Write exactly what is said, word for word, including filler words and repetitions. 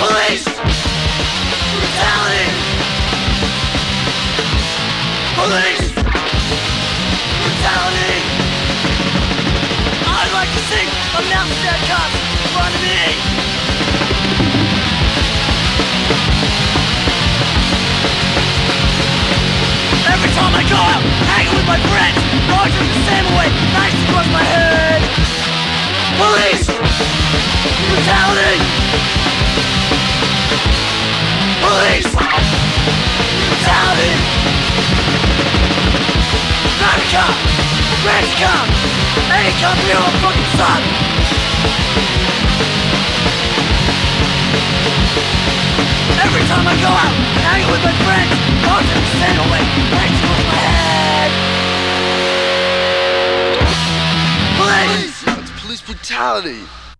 Police brutality. Police brutality. I'd like to see a mountain dead cop in front of me. Every time I go out, hanging with my friends, dogs are the same away, knives across my head. Police brutality. Police brutality. Not a cop, rich cop, any cop here will fucking stop. Every time I go out, hanging with my friends, dogs are the same away, knives across my head. Police! It's police brutality.